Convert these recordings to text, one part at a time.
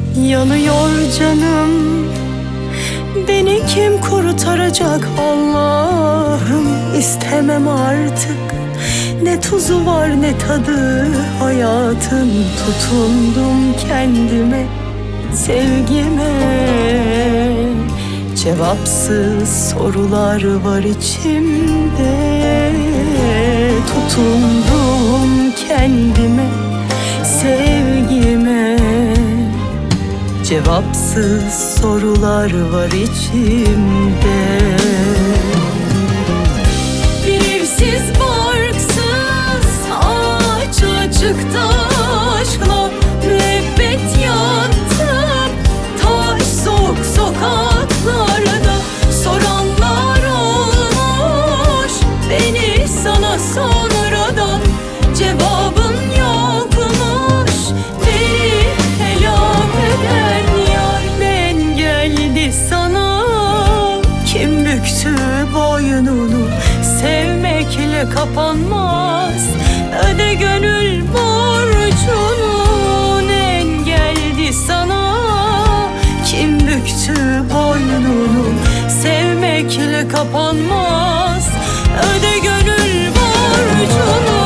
Yanıyor canım, beni kim kurtaracak Allah'ım? İstemem artık, ne tuzu var ne tadı hayatın. Tutundum kendime, sevgime. Cevapsız sorular var içimde. Tutundum kendime, sevgime. Cevapsız sorular var içimde. Bir evsiz barksız ağaç açıkta aşkla müebbet yattım. Taş soğuk sokaklarda soranlar olmuş beni sana sonradan. Cevabın yokmuş beni helak eden yar. Ben geldi sana, kim büktü boynunu? Sevmekle kapanmaz, öde gönül borcunu. En geldi sana, kim büktü boynunu? Sevmekle kapanmaz, öde gönül borcunu.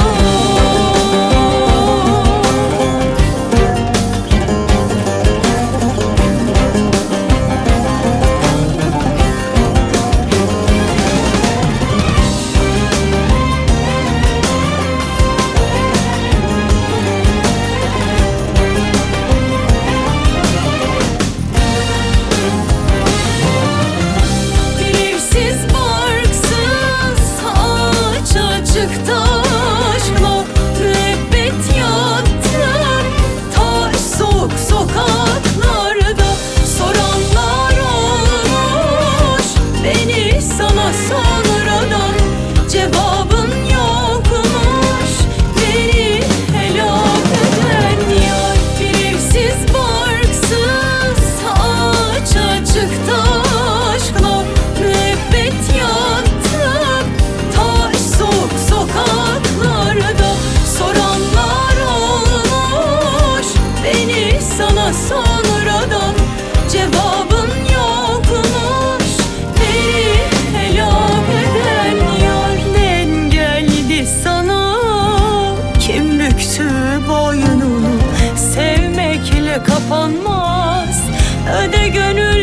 Sonradan cevabın yokmuş beni helak eden yar. Ben geldi sana, kim büktü boynunu? Sevmekle kapanmaz, öde gönül